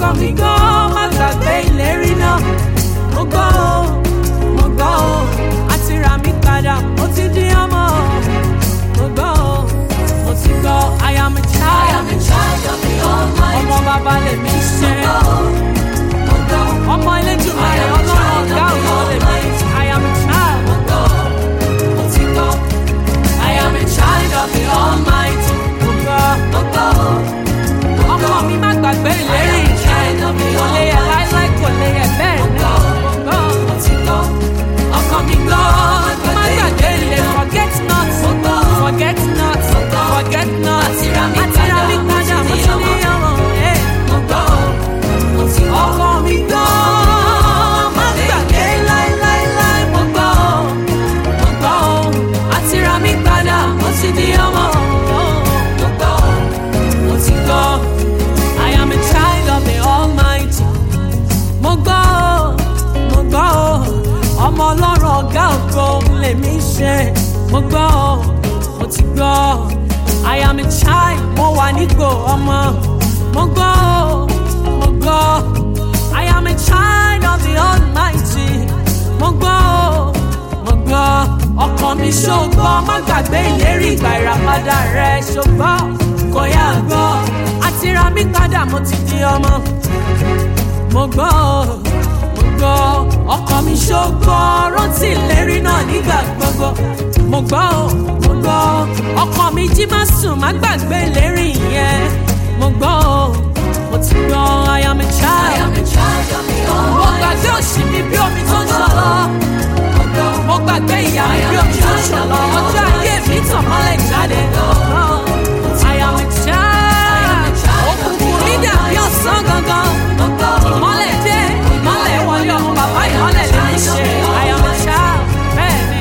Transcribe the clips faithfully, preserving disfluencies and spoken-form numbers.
ọkàn mi gan má gbàgbé ìlérí náà. Mo gbọ́ o, mo gbọ́ o, àti rà mí padà, mo ti di ọmọ. Mo gbọ́ o, mo ti gbọ́. I am a child, I am a child of the Almighty. Ọmọ bàbá lèmi ṣe. Mo gbọ́ o, ọmọ Elédùmarè Ọlọ́run ọ̀gá ògo lèmi. I am a child. Mo gbọ́ o, mo ti gbọ́. I am a child of the Almighty. Mo gbọ́, mo gbọ́ o. Ọkọ mi má gbàgbé ìlérí ìṣẹ́. Kò lè yẹ láíláí, kò lè yẹ bẹ́ẹ̀ ni. Mo gbọ́, mo ti gbọ́. Ọkọ mi gbọ́, má gbàgbé ìlérí. Forget not, forget not, forget not. Àti ra mi padà, mo ti ní ọmọ. Mo gbọ́, mo ti gbọ́. Ọkọ mi gbọ́, má gbàgbé láíláíláí. Mo gbọ́, mo gbọ́. Àti ra mi padà, mo ti ní ọmọ. Mo gbọ́, mo ti gbọ́. I am a child of the Almighty. Mo gbọ́, mo gbọ́. Ọmọ Ọlọ́run ọ̀gá ògo lèmi ṣe. Mo gbọ́, mo ti gbọ́. I am a child, mo wà nípò ọmọ. Mo gbọ́, mo gbọ́. I am a child of the Almighty. Mo gbọ́, mo gbọ́. Ọkàn mi ṣògbọ́, má gbàgbé ìlérí ìgbà ìràpadà rẹ̀ ṣògbọ́. Kò yá gbọ́, àti ra mí padà, mo ti di ọmọ. Mo gbọ́, mo gbọ́. Ọkàn mi ṣògbọ́, rántí ìlérí náà nígbà gbogbo. Mo gbọ́, mo gbọ́. Ọkàn mi jí má sùn, má gbàgbé ìlérí yẹn. Mo gbọ́, mo ti gbọ́. I am a child. I am a child of the Almighty. Mo gbàgbé òṣì mi bí omi tó ń ṣọlọ. Mo gbàgbé ìyà mi bí omi tó ń ṣọlọ. Ọjọ́ ayé mi tàn mọ́lẹ̀ jáde. I am a child. Òkùnkùn mi dàbí ọ̀sán gangan. Ìmọ́lẹ̀ dé, ìmọ́lẹ̀ wọlé ọmọ bàbá ìmọ́lẹ̀ lè mi ṣe. I am a child. Bẹ́ẹ̀ ni.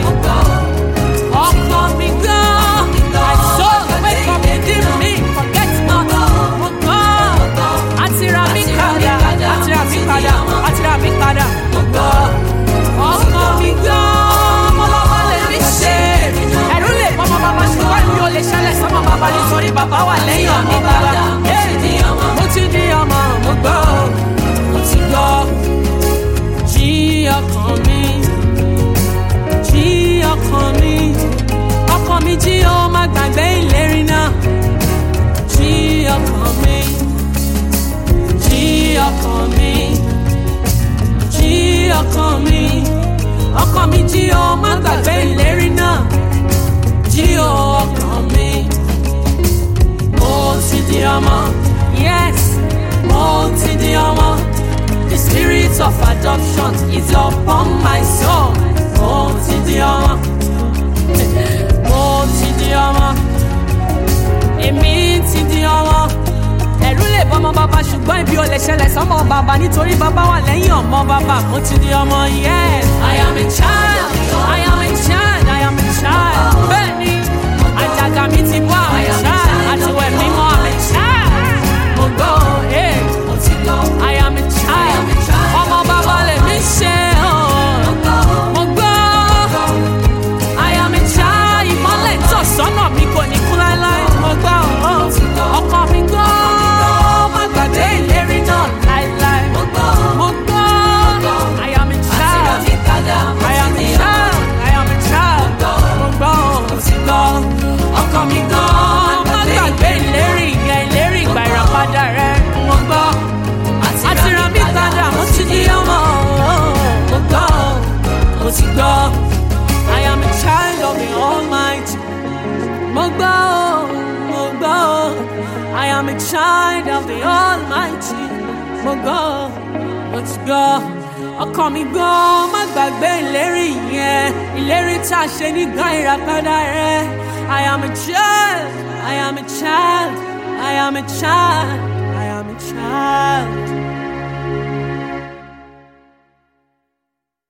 Ọkàn mi gan. My soul wake up within me. Forget not. Mo gbọ́. Àti ra mi padà. Àti ra mi padà. Àti ra mi padà. Mo gbọ́. Ọkàn mi gan. Ọmọ bàbá lè mi ṣe. Ẹ̀rù lè pọ̀ ọmọ bàbá ṣùgbọ́n mi ò lè ṣẹlẹ̀ sọ́mọ bàbá nítorí bàbá wà lẹ́yìn ọ̀mí bàbá. Mo ti di ọmọ, mo gbọ́, mo ti gbọ́. Jí ọkàn mi, jí ọkàn mi, ọkàn mi jí ó má gbàgbé ìlérí náà. Jí ọkàn mi, jí ọkàn mi, jí ọkàn mi, ọkàn mi jí ó má gbàgbé ìlérí náà. Jí ó ọkàn mi, mo ti di ọmọ. Yes, mo ti di ọmọ. The spirit of adoption is upon my soul. Mo ti di ọmọ. Mo ti di ọmọ. Èmi ti di ọmọ. Ẹ̀rù lè bọ́ ọmọ bàbá ṣùgbọ́n ibi ò lè ṣẹlẹ̀ sọ́mọ bàbá nítorí bàbá wà lẹ́yìn ọmọ bàbá. Mo ti di ọmọ. Yes, I am a child. I am a child. I am a child. Bẹ́ẹ̀ni, àjàgà mi ti bọ́ àwọn child. Àtiwẹ̀ mímọ́ àmì child. Mo gbọ́, eh. Mo ti gbọ́. I am a child. Ọmọ bàbá lèmi ṣe. Mo gbọ́. I am a child. Ìmọ́lẹ̀ tọ̀ sọ́nà mi kò ní kú láéláé. Mo gbọ́. Ọkàn mi gbọ́. Má gbàgbé ìlérí náà láéláé. Mo gbọ́. I am a child. I am a child. I am a child. Mo gbọ́. Mo ti gbọ́. Ọkàn mi gbọ́. Má gbàgbé ìlérí yẹn, ìlérí ìgbà ìràpadà rẹ̀. Mo gbọ́. Àti ra mi padà, mo ti di ọmọ. Mo gbọ́. Mo ti gbọ́. I am a child of the Almighty. Mo gbọ́. Mo gbọ́. I am a child of the Almighty. Mo gbọ́. Mo ti gbọ́. Ọkàn mi gbọ́, má gbàgbé ìlérí yẹn, ìlérí tá a ṣe nígbà ìràpadà rẹ̀. I am a child, I am a child, I am a child, I am a child.